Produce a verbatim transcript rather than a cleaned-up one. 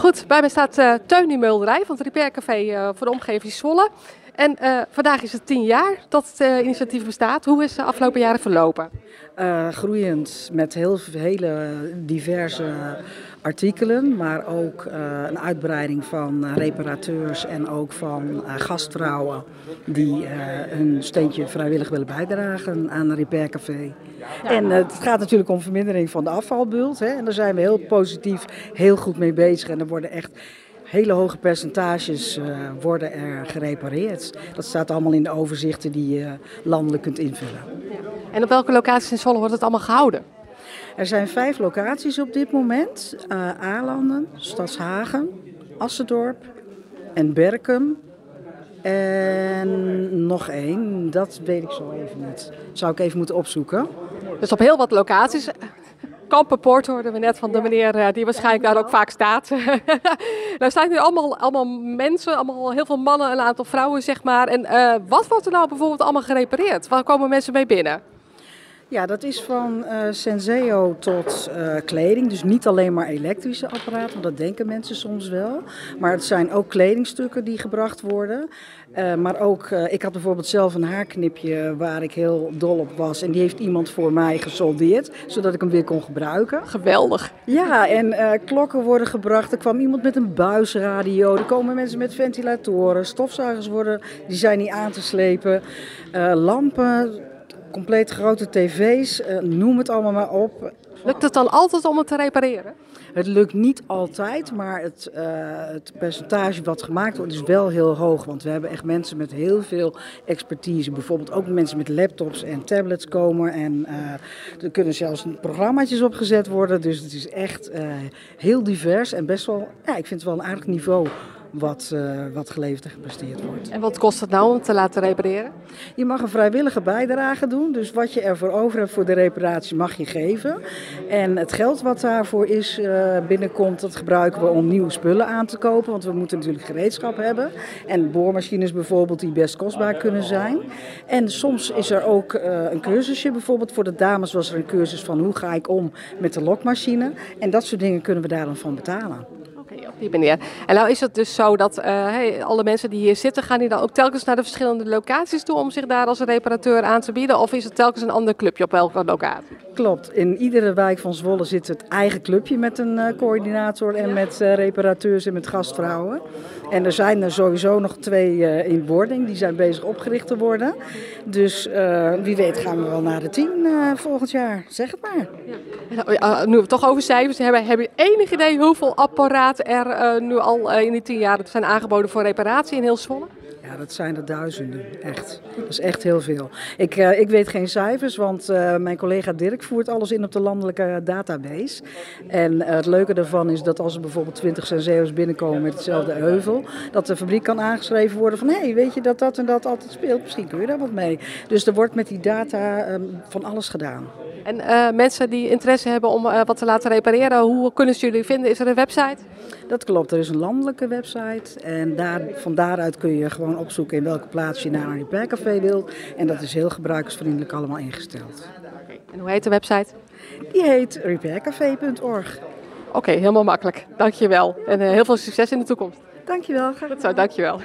Goed, bij mij staat uh, Teun in Mulderij van het Repair Café uh, voor de omgeving Zwolle. En uh, vandaag is het tien jaar dat het uh, initiatief bestaat. Hoe is de afgelopen jaren verlopen? Uh, groeiend met heel, hele diverse artikelen, maar ook uh, een uitbreiding van uh, reparateurs en ook van uh, gastvrouwen die uh, hun steentje vrijwillig willen bijdragen aan een Repair Café. Ja. En uh, het gaat natuurlijk om vermindering van de afvalbult, hè, en daar zijn we heel positief, heel goed mee bezig en er worden echt hele hoge percentages uh, worden er gerepareerd. Dat staat allemaal in de overzichten die je landelijk kunt invullen. En op welke locaties in Zwolle wordt het allemaal gehouden? Er zijn vijf locaties op dit moment. Uh, Aalanden, Stadshagen, Assendorp en Berkum. En nog één, dat weet ik zo even niet. Zou ik even moeten opzoeken. Dus op heel wat locaties. Kampenpoort hoorden we net van de meneer die waarschijnlijk daar ook vaak staat. Daar staan nu allemaal, allemaal mensen, allemaal heel veel mannen, een aantal vrouwen zeg maar. En uh, wat wordt er nou bijvoorbeeld allemaal gerepareerd? Waar komen mensen mee binnen? Ja, dat is van uh, Senseo tot uh, kleding. Dus niet alleen maar elektrische apparaten, want dat denken mensen soms wel. Maar het zijn ook kledingstukken die gebracht worden. Uh, maar ook, uh, ik had bijvoorbeeld zelf een haarknipje waar ik heel dol op was. En die heeft iemand voor mij gesoldeerd, zodat ik hem weer kon gebruiken. Geweldig. Ja, en uh, klokken worden gebracht. Er kwam iemand met een buisradio. Er komen mensen met ventilatoren. Stofzuigers worden, die zijn niet aan te slepen. Uh, lampen. Compleet grote tv's, uh, noem het allemaal maar op. Lukt het dan altijd om het te repareren? Het lukt niet altijd, maar het, uh, het percentage wat gemaakt wordt is wel heel hoog. Want we hebben echt mensen met heel veel expertise. Bijvoorbeeld ook mensen met laptops en tablets komen. En uh, er kunnen zelfs programmaatjes opgezet worden. Dus het is echt uh, heel divers en best wel, ja, ik vind het wel een aardig niveau. Wat, uh, wat geleverd en gepresteerd wordt. En wat kost het nou om het te laten repareren? Je mag een vrijwillige bijdrage doen. Dus wat je ervoor over hebt voor de reparatie mag je geven. En het geld wat daarvoor is uh, binnenkomt, dat gebruiken we om nieuwe spullen aan te kopen. Want we moeten natuurlijk gereedschap hebben. En boormachines bijvoorbeeld die best kostbaar kunnen zijn. En soms is er ook uh, een cursusje. Bijvoorbeeld voor de dames was er een cursus van hoe ga ik om met de lokmachine. En dat soort dingen kunnen we daar dan van betalen. Op die manier. En nou is het dus zo dat uh, hey, alle mensen die hier zitten, gaan die dan ook telkens naar de verschillende locaties toe om zich daar als reparateur aan te bieden? Of is het telkens een ander clubje op elke locatie? Klopt. In iedere wijk van Zwolle zit het eigen clubje met een uh, coördinator en met uh, reparateurs en met gastvrouwen. En er zijn er sowieso nog twee uh, in wording, die zijn bezig opgericht te worden. Dus uh, wie weet gaan we wel naar de tien uh, volgend jaar. Zeg het maar. Ja. Uh, nu we het toch over cijfers hebben, heb je enig idee hoeveel apparaten er uh, nu al uh, in die tien jaar zijn aangeboden voor reparatie in heel Zwolle? Ja, dat zijn er duizenden, echt. Dat is echt heel veel. Ik, uh, ik weet geen cijfers, want uh, mijn collega Dirk voert alles in op de landelijke database. En uh, het leuke daarvan is dat als er bijvoorbeeld twintig Senseo's binnenkomen met hetzelfde heuvel, dat de fabriek kan aangeschreven worden van, hé, hey, weet je dat dat en dat altijd speelt? Misschien kun je daar wat mee. Dus er wordt met die data um, van alles gedaan. En uh, mensen die interesse hebben om uh, wat te laten repareren, hoe kunnen ze jullie vinden? Is er een website? Dat klopt, er is een landelijke website en daar, van daaruit kun je gewoon opzoeken in welke plaats je naar een Repair Café wilt. En dat is heel gebruikersvriendelijk allemaal ingesteld. Okay. En hoe heet de website? Die heet repaircafé punt org. Oké, okay, helemaal makkelijk. Dankjewel. En uh, heel veel succes in de toekomst. Dankjewel. Graag Goed zo, dankjewel.